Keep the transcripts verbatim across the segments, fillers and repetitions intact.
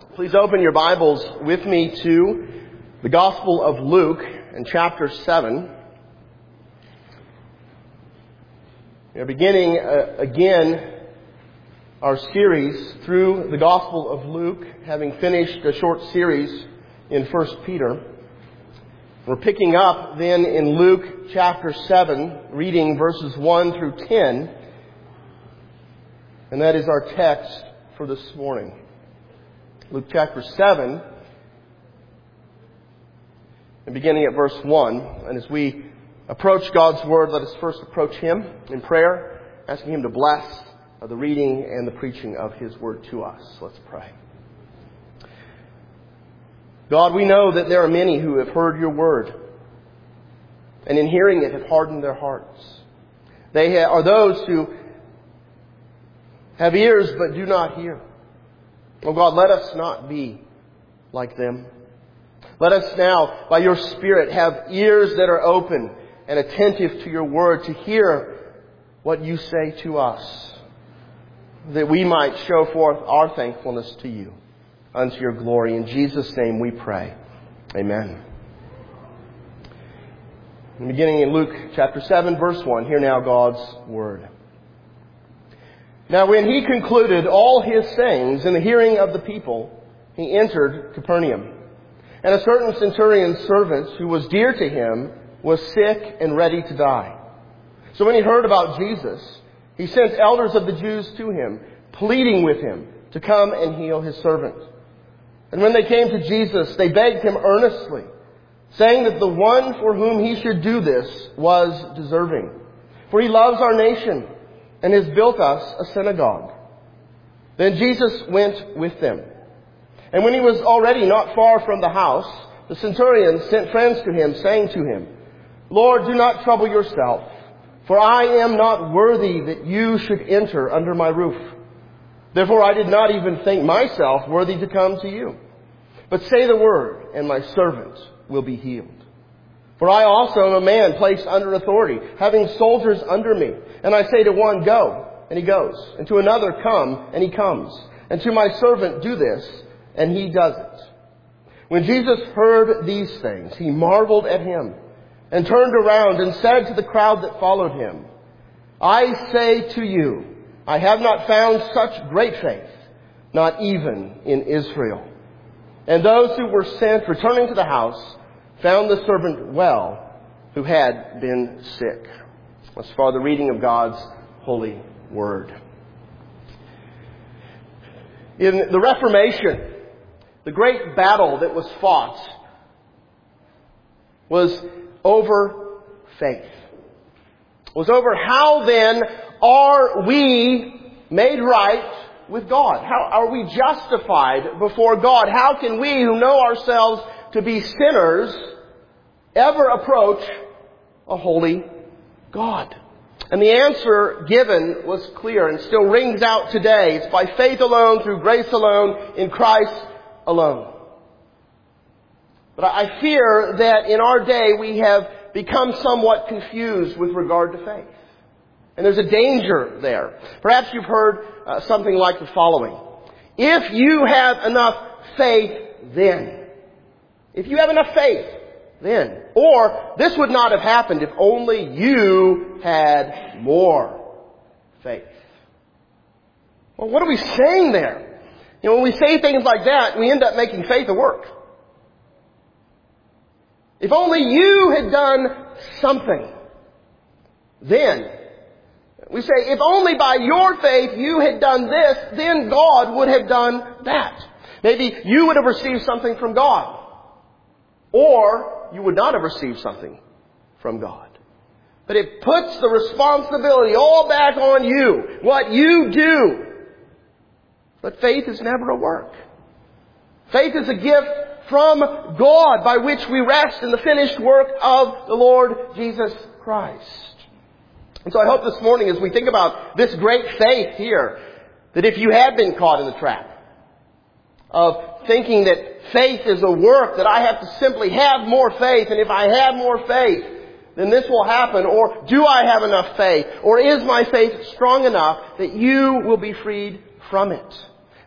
Please open your Bibles with me to the Gospel of Luke in chapter seven. We are beginning uh, again our series through the Gospel of Luke, having finished a short series in First Peter. We're picking up then in Luke chapter seven, reading verses one through ten, and that is our text for this morning. Luke chapter seven, and beginning at verse one. And as we approach God's Word, let us first approach Him in prayer, asking Him to bless the reading and the preaching of His Word to us. Let's pray. God, we know that there are many who have heard Your Word, and in hearing it have hardened their hearts. They are those who have ears but do not hear. Oh God, let us not be like them. Let us now, by Your Spirit, have ears that are open and attentive to Your Word to hear what You say to us, that we might show forth our thankfulness to You unto Your glory. In Jesus' name we pray. Amen. Beginning in Luke chapter seven, verse one, hear now God's Word. Now when he concluded all his sayings in the hearing of the people, he entered Capernaum. And a certain centurion's servant, who was dear to him, was sick and ready to die. So when he heard about Jesus, he sent elders of the Jews to him, pleading with him to come and heal his servant. And when they came to Jesus, they begged him earnestly, saying that the one for whom he should do this was deserving. For he loves our nation and has built us a synagogue. Then Jesus went with them. And when he was already not far from the house, the centurion sent friends to him, saying to him, Lord, do not trouble yourself, for I am not worthy that you should enter under my roof. Therefore I did not even think myself worthy to come to you. But say the word, and my servant will be healed. For I also am a man placed under authority, having soldiers under me. And I say to one, go, and he goes. And to another, come, and he comes. And to my servant, do this, and he does it. When Jesus heard these things, he marveled at him, and turned around and said to the crowd that followed him, I say to you, I have not found such great faith, not even in Israel. And those who were sent, returning to the house, found the servant well, who had been sick. As far the reading of God's holy word. In the Reformation, the great battle that was fought was over faith. It was over how then are we made right with God? How are we justified before God? How can we who know ourselves to be sinners ever approach a holy God? And the answer given was clear and still rings out today. It's by faith alone, through grace alone, in Christ alone. But I fear that in our day we have become somewhat confused with regard to faith. And there's a danger there. Perhaps you've heard uh, something like the following. If you have enough faith, then. If you have enough faith, then. Or, this would not have happened if only you had more faith. Well, what are we saying there? You know, when we say things like that, we end up making faith a work. If only you had done something, then. We say, if only by your faith you had done this, then God would have done that. Maybe you would have received something from God. Or you would not have received something from God. But it puts the responsibility all back on you. What you do. But faith is never a work. Faith is a gift from God by which we rest in the finished work of the Lord Jesus Christ. And so I hope this morning as we think about this great faith here, that if you had been caught in the trap of thinking that faith is a work, that I have to simply have more faith, and if I have more faith, then this will happen, or do I have enough faith, or is my faith strong enough that you will be freed from it?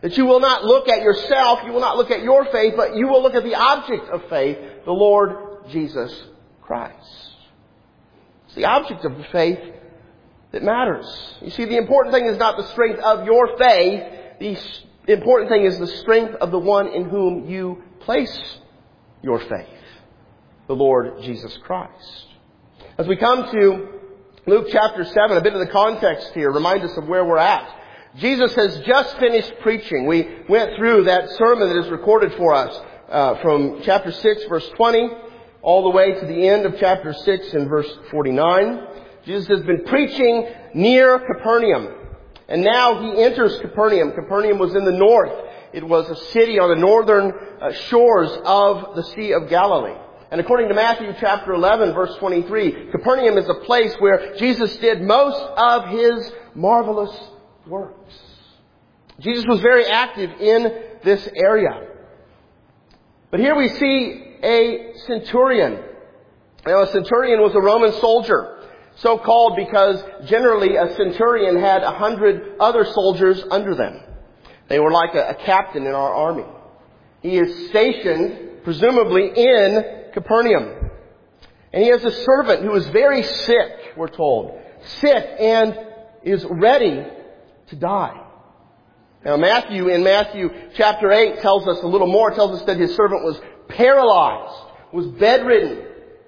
That you will not look at yourself, you will not look at your faith, but you will look at the object of faith, the Lord Jesus Christ. It's the object of the faith that matters. You see, the important thing is not the strength of your faith. The important thing is the strength of the one in whom you place your faith, the Lord Jesus Christ. As we come to Luke chapter seven, a bit of the context here, remind us of where we're at. Jesus has just finished preaching. We went through that sermon that is recorded for us uh, from chapter six, verse twenty, all the way to the end of chapter six and verse forty-nine. Jesus has been preaching near Capernaum. And now he enters Capernaum. Capernaum was in the north. It was a city on the northern uh, shores of the Sea of Galilee. And according to Matthew chapter eleven, verse twenty-three, Capernaum is a place where Jesus did most of his marvelous works. Jesus was very active in this area. But here we see a centurion. Now, a centurion was a Roman soldier, so called because generally a centurion had a hundred other soldiers under them. They were like a, a captain in our army. He is stationed, presumably, in Capernaum. And he has a servant who is very sick, we're told. Sick and is ready to die. Now Matthew, in Matthew chapter eight, tells us a little more. It tells us that his servant was paralyzed, was bedridden.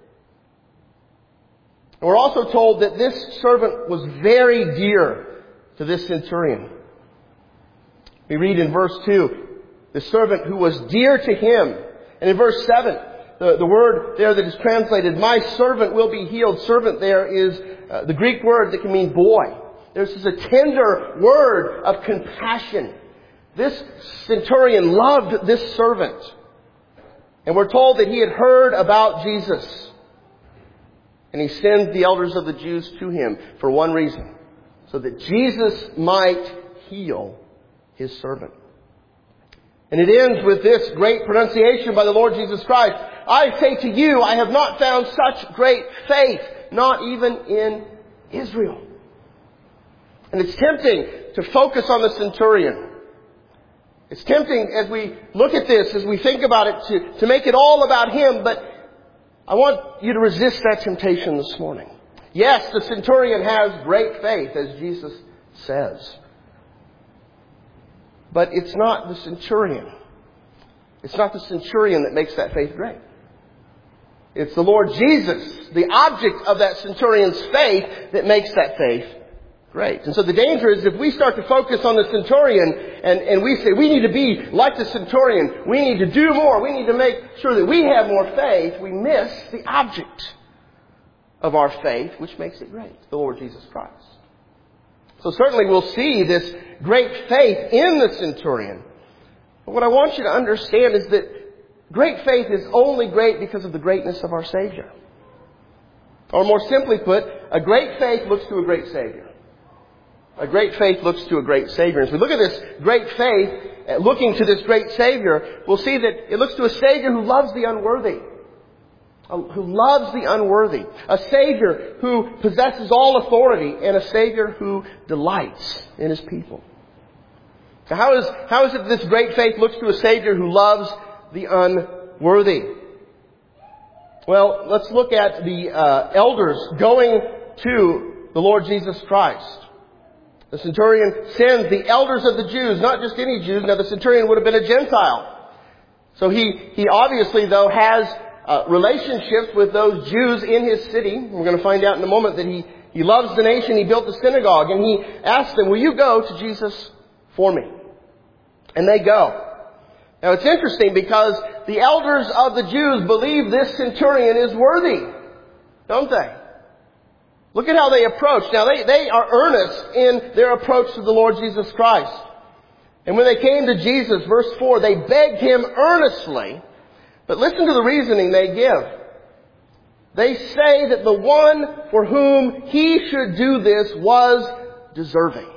And we're also told that this servant was very dear to this centurion. We read in verse two, the servant who was dear to him. And in verse seven, the, the word there that is translated, my servant will be healed. Servant there is uh, the Greek word that can mean boy. This is a tender word of compassion. This centurion loved this servant. And we're told that he had heard about Jesus. And he sends the elders of the Jews to him for one reason. So that Jesus might heal his servant. And it ends with this great pronunciation by the Lord Jesus Christ. I say to you, I have not found such great faith, not even in Israel. And it's tempting to focus on the centurion. It's tempting as we look at this, as we think about it, to, to make it all about him. But I want you to resist that temptation this morning. Yes, the centurion has great faith, as Jesus says. But it's not the centurion. It's not the centurion that makes that faith great. It's the Lord Jesus, the object of that centurion's faith, that makes that faith great. And so the danger is if we start to focus on the centurion and, and we say we need to be like the centurion, we need to do more, we need to make sure that we have more faith, we miss the object of our faith, which makes it great, the Lord Jesus Christ. So certainly we'll see this great faith in the centurion. But what I want you to understand is that great faith is only great because of the greatness of our Savior. Or more simply put, a great faith looks to a great Savior. A great faith looks to a great Savior. As we look at this great faith, looking to this great Savior, we'll see that it looks to a Savior who loves the unworthy. Who loves the unworthy. A Savior who possesses all authority. And a Savior who delights in His people. So how is, how is it that this great faith looks to a Savior who loves the unworthy? Well, let's look at the uh, elders going to the Lord Jesus Christ. The centurion sends the elders of the Jews, not just any Jews. Now the centurion would have been a Gentile. So he, he obviously though has uh, relationships with those Jews in his city. We're going to find out in a moment that he, he loves the nation. He built the synagogue and he asked them, will you go to Jesus for me? And they go. Now it's interesting because the elders of the Jews believe this centurion is worthy. Don't they? Look at how they approach. Now they, they are earnest in their approach to the Lord Jesus Christ. And when they came to Jesus, verse four, they begged Him earnestly. But listen to the reasoning they give. They say that the one for whom He should do this was deserving.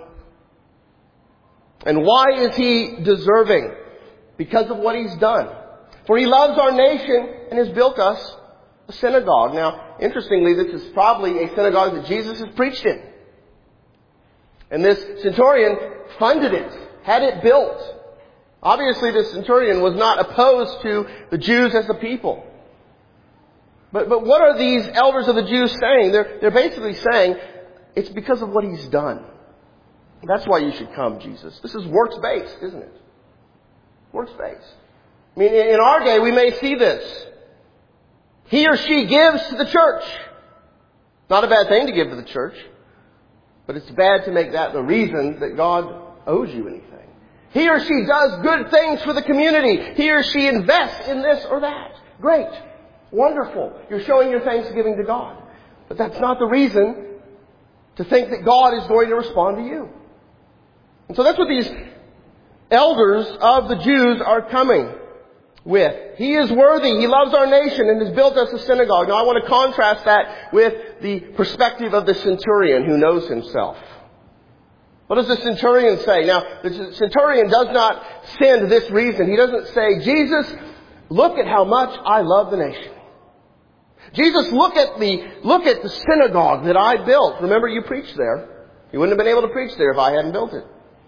And why is He deserving? Because of what He's done. For He loves our nation and has built us a synagogue. Now, interestingly, this is probably a synagogue that Jesus has preached in. And this centurion funded it, had it built. Obviously, the centurion was not opposed to the Jews as a people. But, but what are these elders of the Jews saying? They're, they're basically saying, it's because of what he's done. That's why you should come, Jesus. This is works-based, isn't it? Works-based. I mean, in our day, we may see this. He or she gives to the church. Not a bad thing to give to the church. But it's bad to make that the reason that God owes you anything. He or she does good things for the community. He or she invests in this or that. Great. Wonderful. You're showing your thanksgiving to God. But that's not the reason to think that God is going to respond to you. And so that's what these elders of the Jews are coming with. He is worthy. He loves our nation and has built us a synagogue. Now I want to contrast that with the perspective of the centurion who knows himself. What does the centurion say? Now, the centurion does not send this reason. He doesn't say, Jesus, look at how much I love the nation. Jesus, look at the, look at the synagogue that I built. Remember, you preached there. You wouldn't have been able to preach there if I hadn't built it.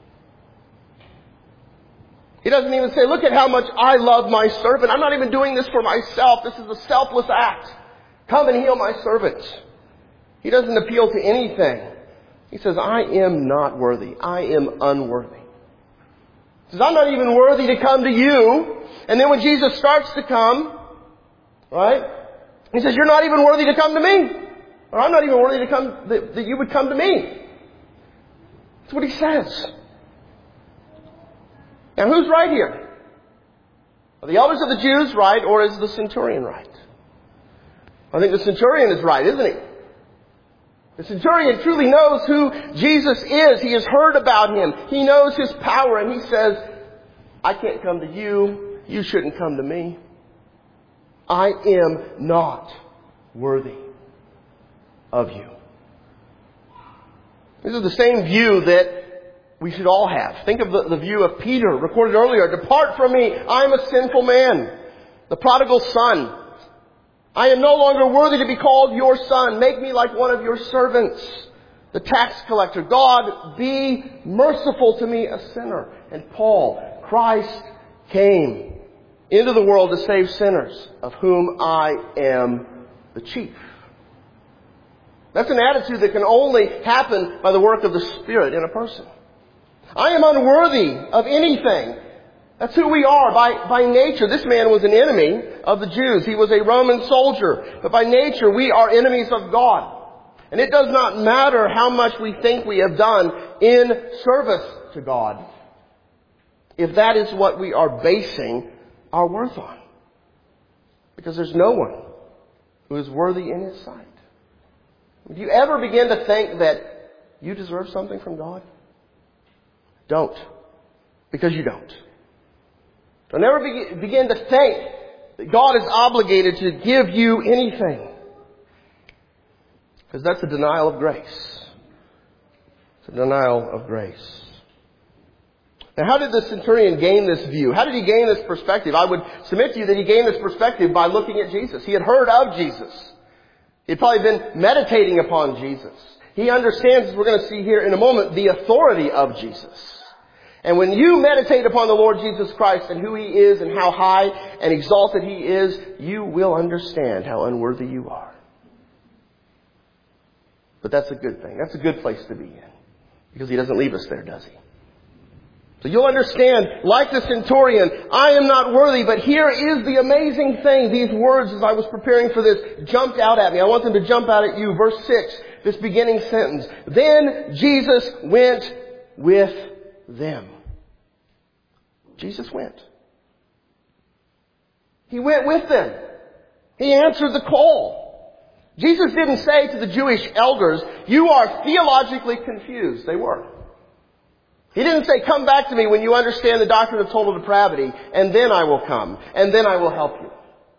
He doesn't even say, look at how much I love my servant. I'm not even doing this for myself. This is a selfless act. Come and heal my servant. He doesn't appeal to anything. He says, I am not worthy. I am unworthy. He says, I'm not even worthy to come to you. And then when Jesus starts to come, right? He says, you're not even worthy to come to me. Or I'm not even worthy to come, that, that you would come to me. That's what he says. Now who's right here? Are the elders of the Jews right, or is the centurion right? I think the centurion is right, isn't he? The centurion truly knows who Jesus is. He has heard about him. He knows his power, and he says, I can't come to you. You shouldn't come to me. I am not worthy of you. This is the same view that we should all have. Think of the, the view of Peter, recorded earlier. Depart from me, I am a sinful man. The prodigal son. I am no longer worthy to be called your son. Make me like one of your servants. The tax collector. God, be merciful to me, a sinner. And Paul, Christ came into the world to save sinners, of whom I am the chief. That's an attitude that can only happen by the work of the Spirit in a person. I am unworthy of anything. That's who we are by, by nature. This man was an enemy of the Jews. He was a Roman soldier. But by nature, we are enemies of God. And it does not matter how much we think we have done in service to God, if that is what we are basing our worth on. Because there's no one who is worthy in His sight. Do you ever begin to think that you deserve something from God? Don't. Because you don't. Don't ever begin to think that God is obligated to give you anything. Because that's a denial of grace. It's a denial of grace. Now, how did the centurion gain this view? How did he gain this perspective? I would submit to you that he gained this perspective by looking at Jesus. He had heard of Jesus. He'd probably been meditating upon Jesus. He understands, as we're going to see here in a moment, the authority of Jesus. And when you meditate upon the Lord Jesus Christ and who He is and how high and exalted He is, you will understand how unworthy you are. But that's a good thing. That's a good place to be in. Because He doesn't leave us there, does He? So you'll understand, like the centurion, I am not worthy, but here is the amazing thing. These words, as I was preparing for this, jumped out at me. I want them to jump out at you. Verse six, this beginning sentence. Then Jesus went with them. Jesus went. He went with them. He answered the call. Jesus didn't say to the Jewish elders, you are theologically confused. They were. He didn't say, come back to me when you understand the doctrine of total depravity, and then I will come, and then I will help you.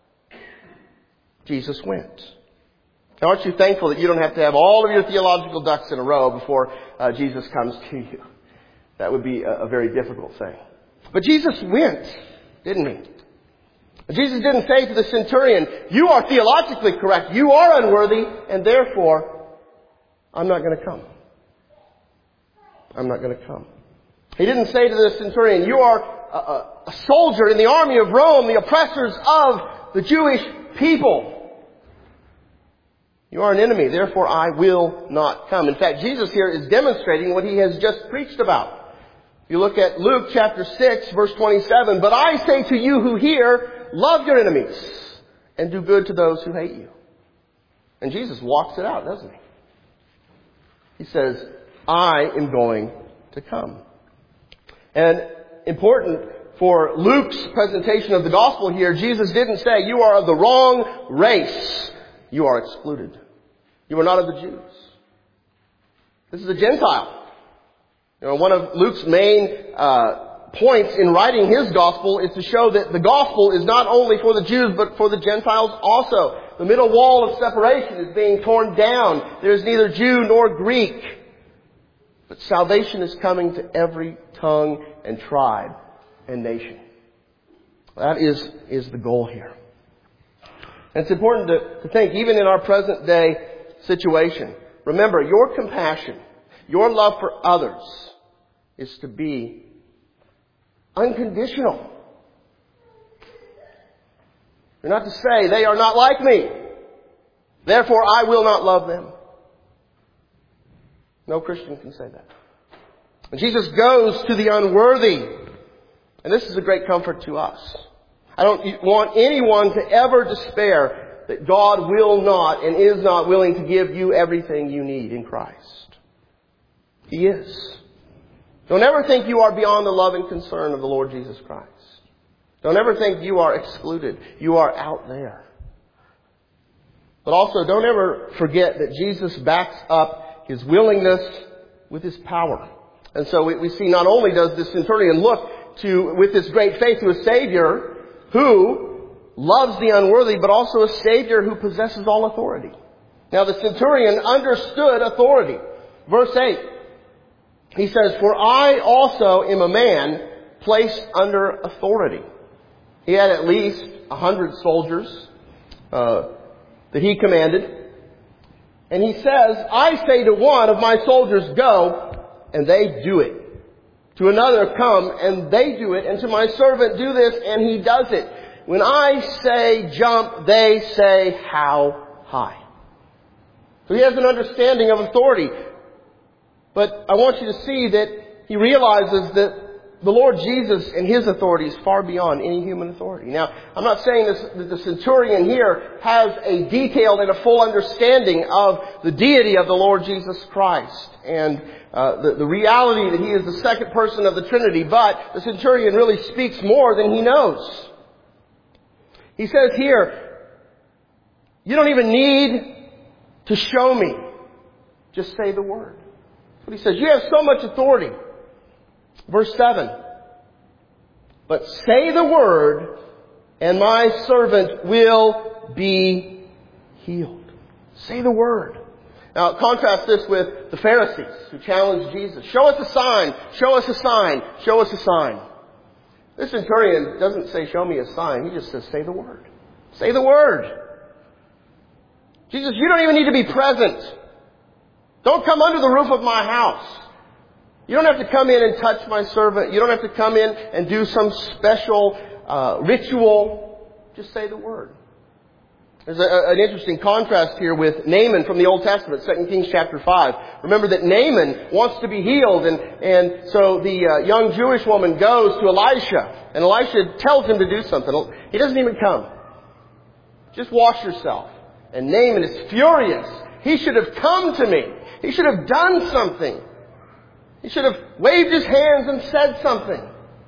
Jesus went. Now, aren't you thankful that you don't have to have all of your theological ducks in a row before uh, Jesus comes to you? That would be a, a very difficult thing. But Jesus went, didn't He? Jesus didn't say to the centurion, you are theologically correct, you are unworthy, and therefore, I'm not going to come. I'm not going to come. He didn't say to the centurion, you are a, a soldier in the army of Rome, the oppressors of the Jewish people. You are an enemy, therefore I will not come. In fact, Jesus here is demonstrating what he has just preached about. If you look at Luke chapter six, verse twenty-seven, "But I say to you who hear, love your enemies and do good to those who hate you." And Jesus walks it out, doesn't he? He says, "I am going to come." And important for Luke's presentation of the gospel here, Jesus didn't say, "You are of the wrong race. You are excluded. You are not of the Jews." This is a Gentile. You know, one of Luke's main uh, points in writing his gospel is to show that the gospel is not only for the Jews, but for the Gentiles also. The middle wall of separation is being torn down. There is neither Jew nor Greek. But salvation is coming to every tongue and tribe and nation. That is, is the goal here. And it's important to, to think, even in our present day situation, remember, your compassion, your love for others is to be unconditional. You're not to say, "They are not like me, therefore I will not love them." No Christian can say that. And Jesus goes to the unworthy. And this is a great comfort to us. I don't want anyone to ever despair that God will not and is not willing to give you everything you need in Christ. He is. Don't ever think you are beyond the love and concern of the Lord Jesus Christ. Don't ever think you are excluded. You are out there. But also, don't ever forget that Jesus backs up his willingness with his power. And so we, we see not only does the centurion look to, with this great faith, to a Savior who loves the unworthy, but also a Savior who possesses all authority. Now the centurion understood authority. Verse eight. He says, "For I also am a man placed under authority." He had at least a hundred soldiers uh, that he commanded. And he says, "I say to one of my soldiers, go, and they do it. To another, come, and they do it. And to my servant, do this, and he does it. When I say jump, they say how high." So he has an understanding of authority. But I want you to see that he realizes that the Lord Jesus and his authority is far beyond any human authority. Now, I'm not saying this, that the centurion here has a detailed and a full understanding of the deity of the Lord Jesus Christ and uh, the, the reality that he is the second person of the Trinity, but the centurion really speaks more than he knows. He says here, "You don't even need to show me. Just say the word." That's what he says. You have so much authority. Verse seven. "But say the word, and my servant will be healed." Say the word. Now, contrast this with the Pharisees who challenged Jesus. "Show us a sign. Show us a sign. Show us a sign." This centurion doesn't say, "Show me a sign." He just says, "Say the word. Say the word." Jesus, you don't even need to be present. Don't come under the roof of my house. You don't have to come in and touch my servant. You don't have to come in and do some special uh, ritual. Just say the word. There's a, an interesting contrast here with Naaman from the Old Testament, Second Kings chapter five. Remember that Naaman wants to be healed, and, and so the uh, young Jewish woman goes to Elisha, and Elisha tells him to do something. He doesn't even come. Just wash yourself. And Naaman is furious. He should have come to me. He should have done something. He should have waved his hands and said something.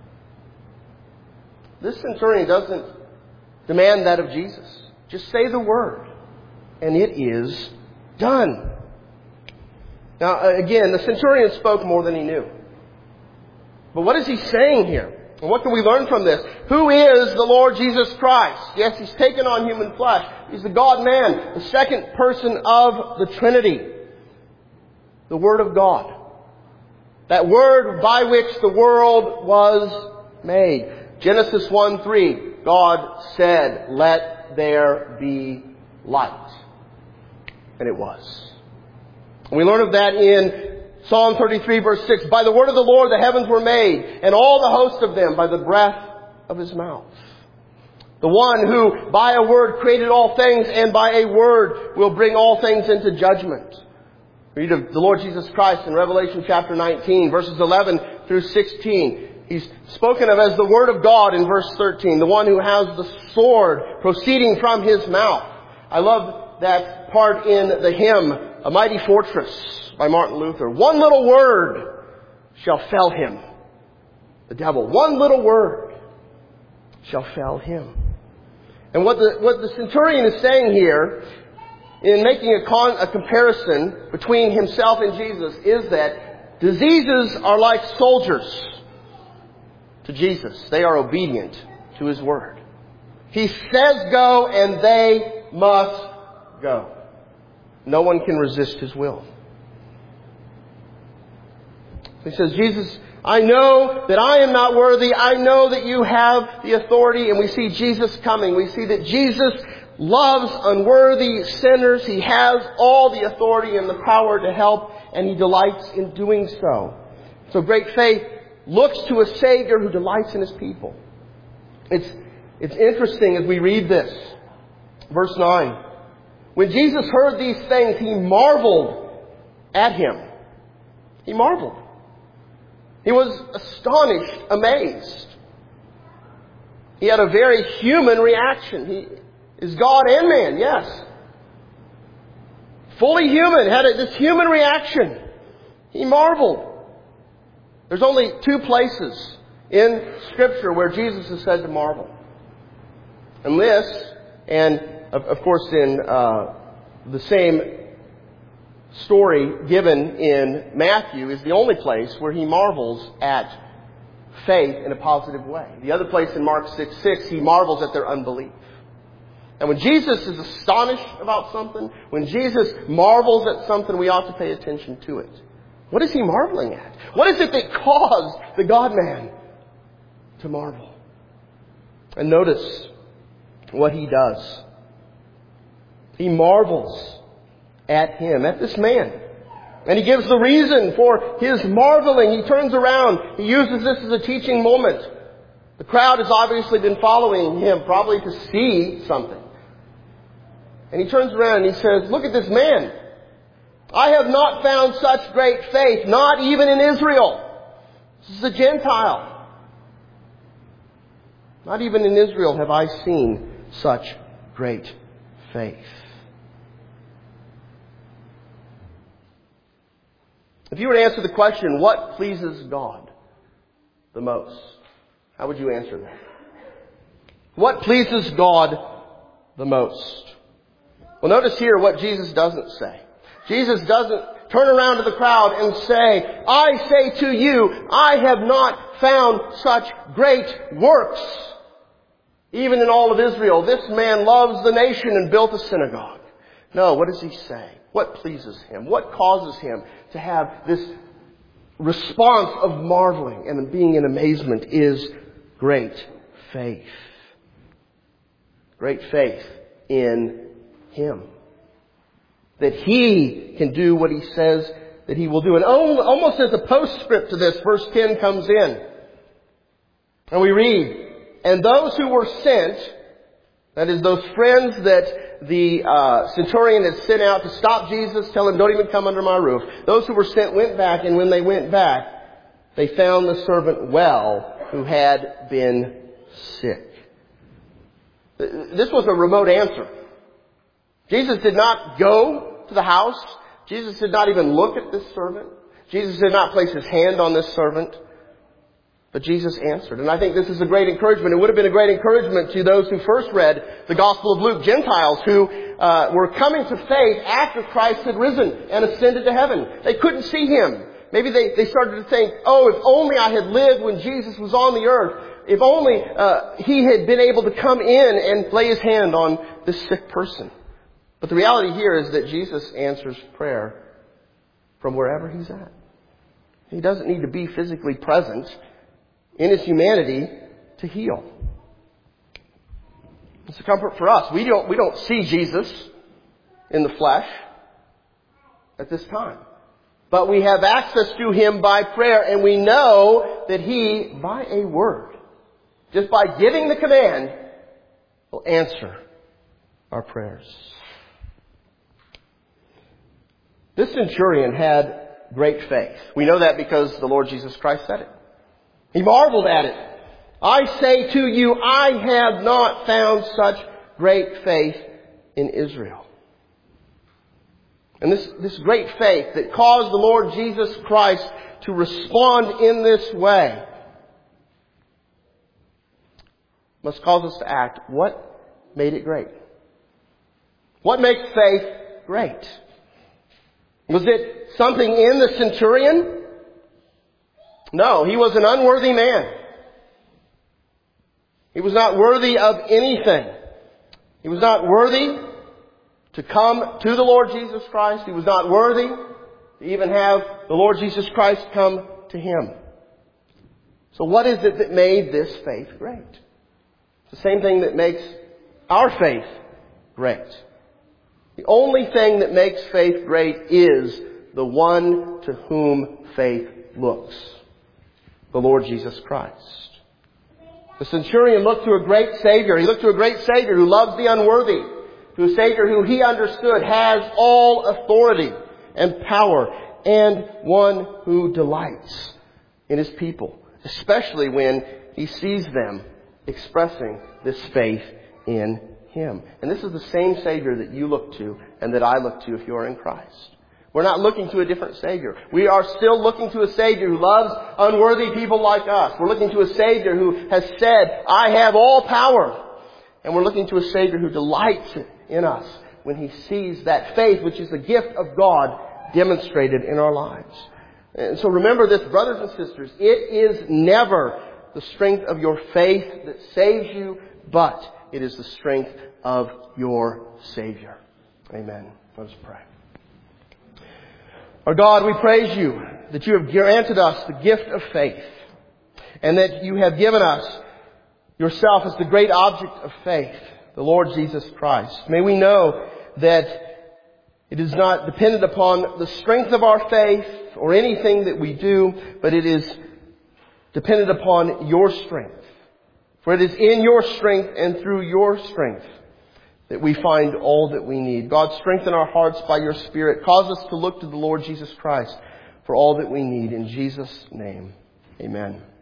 This centurion doesn't demand that of Jesus. Just say the word, and it is done. Now, again, the centurion spoke more than he knew. But what is he saying here? And what can we learn from this? Who is the Lord Jesus Christ? Yes, he's taken on human flesh. He's the God-man, the second person of the Trinity. The Word of God. That Word by which the world was made. Genesis one three, God said, "Let there be light." And it was. And we learn of that in Psalm thirty-three verse six, by the word of the Lord the heavens were made, and all the host of them by the breath of His mouth. The one who by a word created all things, and by a word will bring all things into judgment. Read of the Lord Jesus Christ in Revelation chapter nineteen, verses eleven through sixteen. He's spoken of as the Word of God in verse thirteen, the one who has the sword proceeding from His mouth. I love that part in the hymn, A Mighty Fortress by Martin Luther. One little word shall fell him, the devil. One little word shall fell him. And what the, what the centurion is saying here, in making a, con, a comparison between himself and Jesus, is that diseases are like soldiers to Jesus. They are obedient to His word. He says go, and they must go. No one can resist His will. He says, Jesus, I know that I am not worthy. I know that you have the authority. And we see Jesus coming. We see that Jesus loves unworthy sinners. He has all the authority and the power to help, and He delights in doing so. So great faith looks to a Savior who delights in His people. It's, it's interesting as we read this. Verse nine. When Jesus heard these things, He marveled at Him. He marveled. He was astonished, amazed. He had a very human reaction. He is God and man, yes. Fully human, had a, this human reaction. He marveled. There's only two places in Scripture where Jesus is said to marvel. And this, and of, of course in uh, the same story given in Matthew, is the only place where He marvels at faith in a positive way. The other place in Mark six six, He marvels at their unbelief. And when Jesus is astonished about something, when Jesus marvels at something, we ought to pay attention to it. What is He marveling at? What is it that caused the God-man to marvel? And notice what He does. He marvels at Him, at this man. And He gives the reason for His marveling. He turns around. He uses this as a teaching moment. The crowd has obviously been following Him, probably to see something. And He turns around and He says, look at this man. I have not found such great faith, not even in Israel. This is a Gentile. Not even in Israel have I seen such great faith. If you were to answer the question, what pleases God the most? How would you answer that? What pleases God the most? Well, notice here what Jesus doesn't say. Jesus doesn't turn around to the crowd and say, I say to you, I have not found such great works, even in all of Israel. This man loves the nation and built a synagogue. No, what does He say? What pleases Him? What causes Him to have this response of marveling and being in amazement is great faith. Great faith in Him. That He can do what He says that He will do. And almost as a postscript to this, verse ten comes in. And we read, and those who were sent, that is those friends that the uh, centurion had sent out to stop Jesus, tell him, don't even come under my roof. Those who were sent went back, and when they went back, they found the servant well who had been sick. This was a remote answer. Jesus did not go to the house. Jesus did not even look at this servant. Jesus did not place His hand on this servant. But Jesus answered. And I think this is a great encouragement. It would have been a great encouragement to those who first read the Gospel of Luke, Gentiles who uh, were coming to faith after Christ had risen and ascended to heaven. They couldn't see Him. Maybe they, they started to think, oh, if only I had lived when Jesus was on the earth. If only uh, He had been able to come in and lay His hand on this sick person. But the reality here is that Jesus answers prayer from wherever He's at. He doesn't need to be physically present in His humanity to heal. It's a comfort for us. We don't, we don't see Jesus in the flesh at this time. But we have access to Him by prayer, and we know that He, by a word, just by giving the command, will answer our prayers. This centurion had great faith. We know that because the Lord Jesus Christ said it. He marveled at it. I say to you, I have not found such great faith in Israel. And this, this great faith that caused the Lord Jesus Christ to respond in this way must cause us to act. What made it great? What makes faith great? Was it something in the centurion? No, he was an unworthy man. He was not worthy of anything. He was not worthy to come to the Lord Jesus Christ. He was not worthy to even have the Lord Jesus Christ come to him. So what is it that made this faith great? It's the same thing that makes our faith great. The only thing that makes faith great is the one to whom faith looks. The Lord Jesus Christ. The centurion looked to a great Savior. He looked to a great Savior who loves the unworthy. To a Savior who he understood has all authority and power. And one who delights in his people. Especially when he sees them expressing this faith in Him. And this is the same Savior that you look to and that I look to if you are in Christ. We're not looking to a different Savior. We are still looking to a Savior who loves unworthy people like us. We're looking to a Savior who has said, I have all power. And we're looking to a Savior who delights in us when He sees that faith, which is the gift of God, demonstrated in our lives. And so remember this, brothers and sisters, it is never the strength of your faith that saves you, but it is the strength of your Savior. Amen. Let us pray. Our God, we praise You that You have granted us the gift of faith and that You have given us Yourself as the great object of faith, the Lord Jesus Christ. May we know that it is not dependent upon the strength of our faith or anything that we do, but it is dependent upon Your strength. For it is in Your strength and through Your strength that we find all that we need. God, strengthen our hearts by Your Spirit. Cause us to look to the Lord Jesus Christ for all that we need. In Jesus' name, amen.